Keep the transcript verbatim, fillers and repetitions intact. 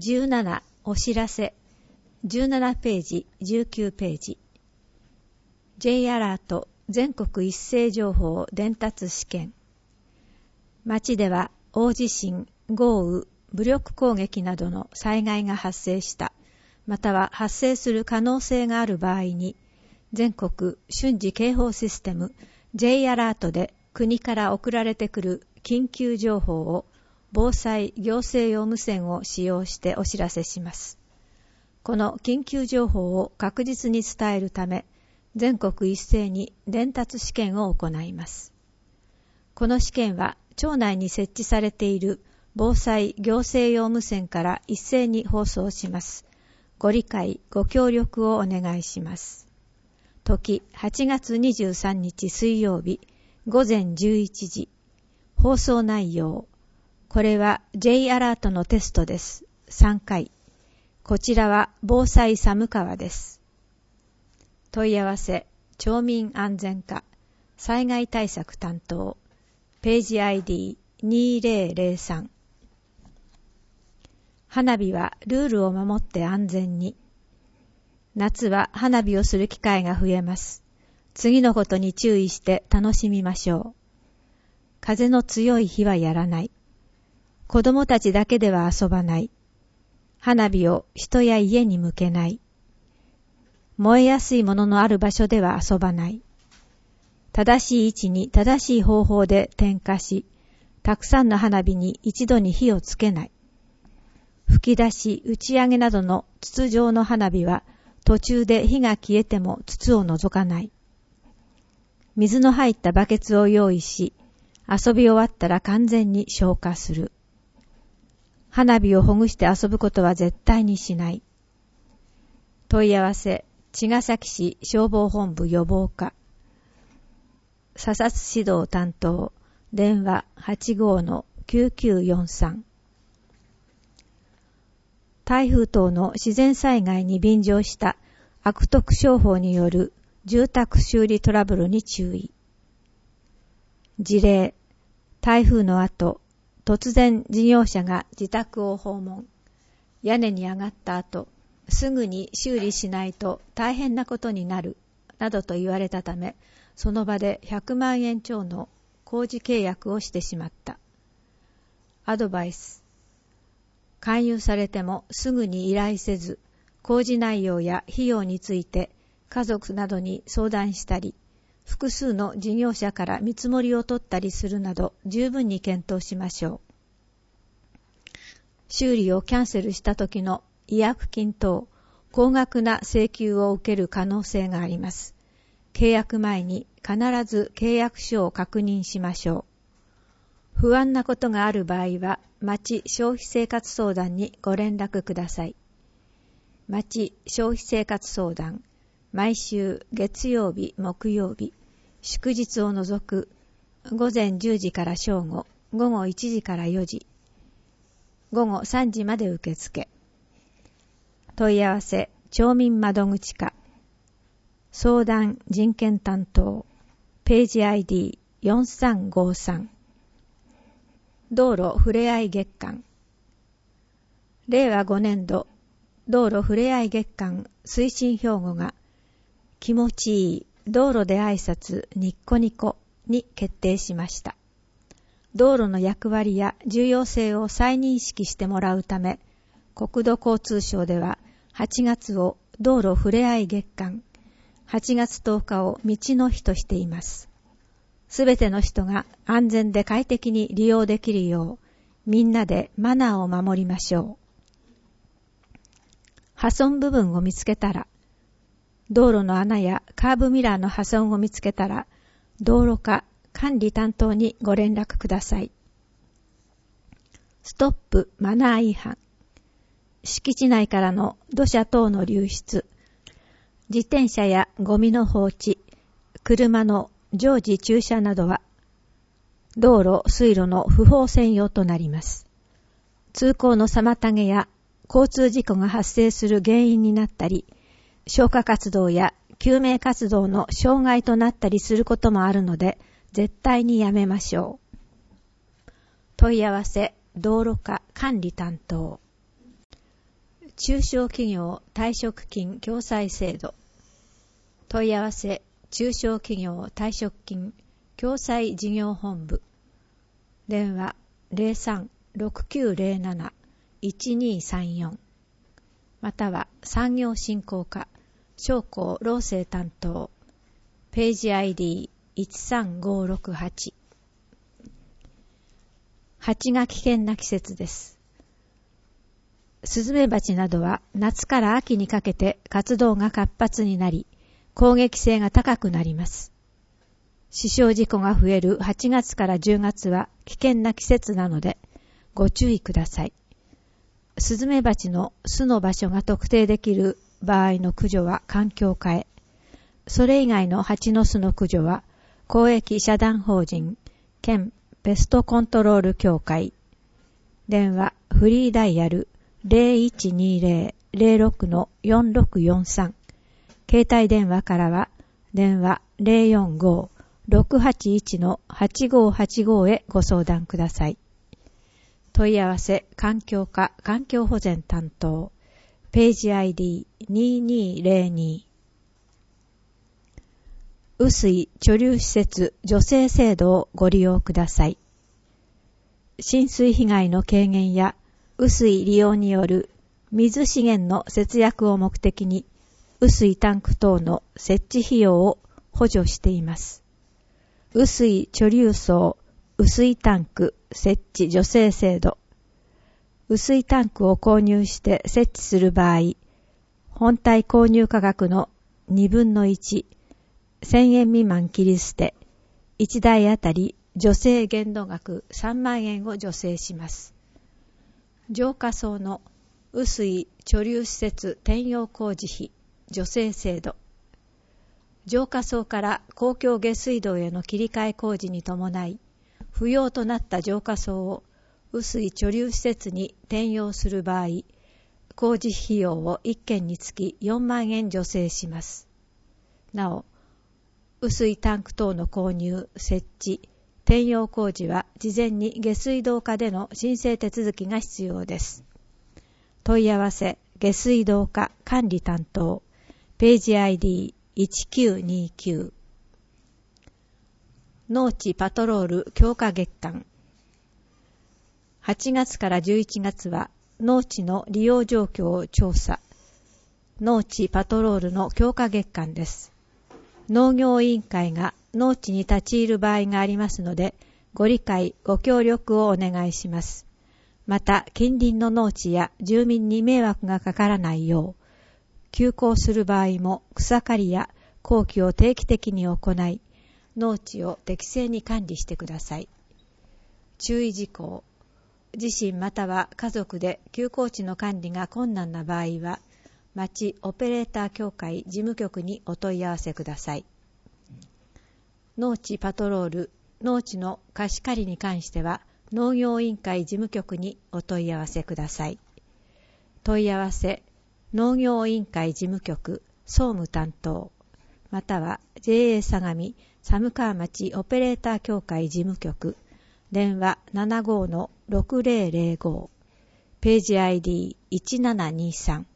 じゅうななお知らせじゅうななページじゅうきゅうページ J アラート全国一斉情報伝達試験。町では大地震、豪雨、武力攻撃などの災害が発生した、または発生する可能性がある場合に、全国瞬時警報システム J アラートで国から送られてくる緊急情報を防災行政用無線を使用してお知らせします。この緊急情報を確実に伝えるため、全国一斉に伝達試験を行います。この試験は町内に設置されている防災行政用無線から一斉に放送します。ご理解、ご協力をお願いします。時はちがつにじゅうさんにち水曜日ごぜんじゅういちじ。放送内容。これは J アラートのテストです。さんかい。こちらは防災寒川です。問い合わせ、町民安全課、災害対策担当、ページ アイディーにせんさん。花火はルールを守って安全に。夏は花火をする機会が増えます。次のことに注意して楽しみましょう。風の強い日はやらない。子供たちだけでは遊ばない。花火を人や家に向けない。燃えやすいもののある場所では遊ばない。正しい位置に正しい方法で点火し、たくさんの花火に一度に火をつけない。吹き出し、打ち上げなどの筒状の花火は途中で火が消えても筒を除かない。水の入ったバケツを用意し、遊び終わったら完全に消火する。花火をほぐして遊ぶことは絶対にしない。問い合わせ、茅ヶ崎市消防本部予防課。査察指導担当、電話 はちごーのきゅうきゅうよんさん。台風等の自然災害に便乗した悪徳商法による住宅修理トラブルに注意。事例、台風の後、突然事業者が自宅を訪問。屋根に上がった後、すぐに修理しないと大変なことになる、などと言われたため、その場でひゃくまんえん超の工事契約をしてしまった。アドバイス。勧誘されてもすぐに依頼せず、工事内容や費用について家族などに相談したり、複数の事業者から見積もりを取ったりするなど十分に検討しましょう。修理をキャンセルした時の違約金等、高額な請求を受ける可能性があります。契約前に必ず契約書を確認しましょう。不安なことがある場合は、町消費生活相談にご連絡ください。町消費生活相談、毎週月曜日、木曜日、祝日を除くごぜんじゅうじから正午、午後いちじからよじ、午後さんじまで受付。問い合わせ、町民窓口課、相談人権担当、ページ アイディーよんさんごさん。道路ふれあい月間。れいわごねんど、道路ふれあい月間推進標語が、気持ちいい道路で挨拶ニッコニコに決定しました。道路の役割や重要性を再認識してもらうため、国土交通省でははちがつを道路ふれあい月間、はちがつとおかを道の日としています。すべての人が安全で快適に利用できるよう、みんなでマナーを守りましょう。破損部分を見つけたら、道路の穴やカーブミラーの破損を見つけたら、道路課管理担当にご連絡ください。ストップマナー違反。敷地内からの土砂等の流出、自転車やゴミの放置、車の常時駐車などは、道路・水路の不法占用となります。通行の妨げや交通事故が発生する原因になったり、消火活動や救命活動の障害となったりすることもあるので、絶対にやめましょう。問い合わせ、道路課管理担当。 中小企業退職金共済制度。問い合わせ中小企業退職金共済事業本部。電話 ゼロさん ろくきゅうゼロなな いちにさんよん または産業振興課商工労政担当ページ アイディーいちさんごろくはち。蜂が危険な季節です。スズメバチなどは夏から秋にかけて活動が活発になり、攻撃性が高くなります。死傷事故が増えるはちがつからじゅうがつは危険な季節なのでご注意ください。スズメバチの巣の場所が特定できる場合の駆除は環境課へ。それ以外の蜂の巣の駆除は公益社団法人県ペストコントロール協会。電話フリーダイヤル ゼロいちにゼロ ゼロろく よんろくよんさん。携帯電話からは電話 ゼロよんご ろくはちいち はちごはちご へご相談ください。問い合わせ環境課環境保全担当ページ アイディーににゼロに。雨水貯留施設助成制度をご利用ください。浸水被害の軽減や雨水利用による水資源の節約を目的に雨水タンク等の設置費用を補助しています。雨水貯留槽雨水タンク設置助成制度。雨水タンクを購入して設置する場合、本体購入価格のにぶんのいち、せんえん未満切り捨て、いちだいあたり助成限度額さんまんえんを助成します。浄化槽の雨水貯留施設転用工事費助成制度。浄化槽から公共下水道への切り替え工事に伴い、不要となった浄化槽を雨水貯留施設に転用する場合、工事費用をいっけんにつきよんまんえん助成します。なお、雨水タンク等の購入、設置、転用工事は事前に下水道課での申請手続きが必要です。問い合わせ下水道課管理担当ページ アイディーいちきゅうにきゅう。農地パトロール強化月間。はちがつからじゅういちがつは農地の利用状況を調査。農地パトロールの強化月間です。農業委員会が農地に立ち入る場合がありますので、ご理解、ご協力をお願いします。また、近隣の農地や住民に迷惑がかからないよう、休耕する場合も草刈りや耕期を定期的に行い、農地を適正に管理してください。注意事項。自身または家族で休耕地の管理が困難な場合は、町オペレーター協会事務局にお問い合わせください。農地パトロール、農地の貸し借りに関しては、農業委員会事務局にお問い合わせください。問い合わせ、農業委員会事務局総務担当、または ジェーエー 相模寒川町オペレーター協会事務局、電話 ななごのろくぜろぜろご、ページ アイディーいちななにさん。